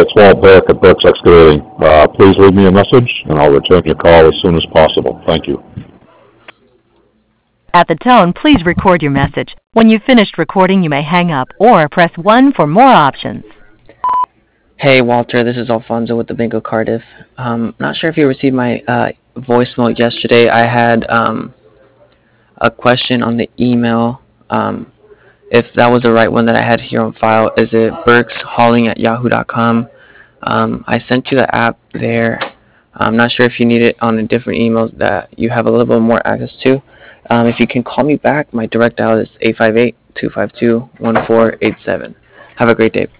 It's Walt Burke at Burke's Excavating. Please leave me a message, and I'll return your call as soon as possible. Thank you. At the tone, please record your message. When you've finished recording, you may hang up or press 1 for more options. Hey Walter, this is Alfonso with the Bank of Cardiff. Not sure if you received my voicemail yesterday. I had a question on the email. If that was the right one that I had here on file, is it burkshauling@yahoo.com? I sent you the app there. I'm not sure if you need it on a different email that you have a little bit more access to. If you can call me back, my direct dial is 858-252-1487. Have a great day.